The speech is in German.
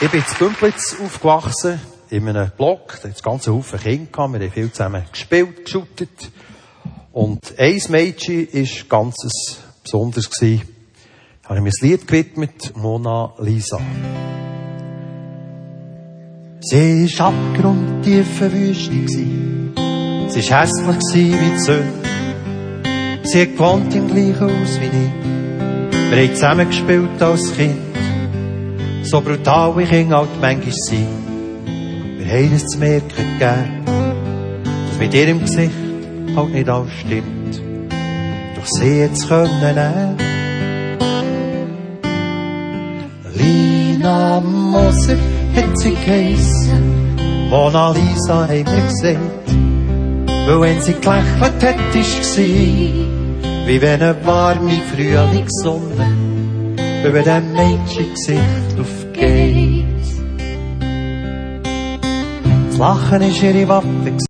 Ich bin in Bümplitz aufgewachsen, in einem Block. Da hatte es ganze Haufen Kinder gehabt. Wir haben viel zusammen gespielt, geshootet. Und ein Mädchen war ganz besonders. Da habe ich mir ein Lied gewidmet, Mona Lisa. Sie war abgrundtiefe Wüste. Sie war hässlich wie die Sonne. Sie hat gewohnt im gleichen Haus wie ich. Wir haben zusammen gespielt als Kind. So brutal wie Kinder halt manchmal sind. Wir haben es zu merken gegeben, dass mit ihrem Gesicht halt nicht alles stimmt. Doch sie hat es können. Lina Moser hat sie geheissen. Mona Lisa haben wir gesagt. Weil wenn sie gelächelt hat, ist sie wie wenn eine warme Frühlingssonne über dem Mädchengesicht aufgeht. Das Lachen ist ihre Waffe.